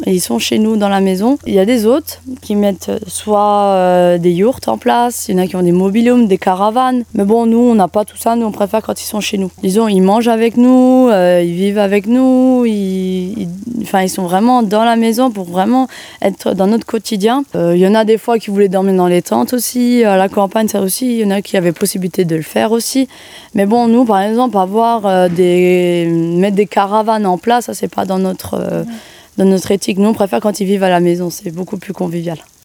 et ils sont chez nous dans la maison. Il y a des hôtes qui mettent soit des yourtes en place, il y en a qui ont des mobil-homes, des caravanes. Mais bon, nous, on n'a pas tout ça, nous, on préfère quand ils sont chez nous. Disons, ils mangent avec nous, ils vivent avec nous, ils sont vraiment dans la maison pour vraiment être dans notre quotidien. Il y en a des fois qui voulaient dormir dans les tentes aussi, à la campagne, ça aussi. Il y en a qui avaient possibilité de le faire aussi. Mais bon, nous, par exemple, mettre des caravanes en place, ça, c'est pas dans notre éthique. Nous, on préfère quand ils vivent à la maison, c'est beaucoup plus convivial.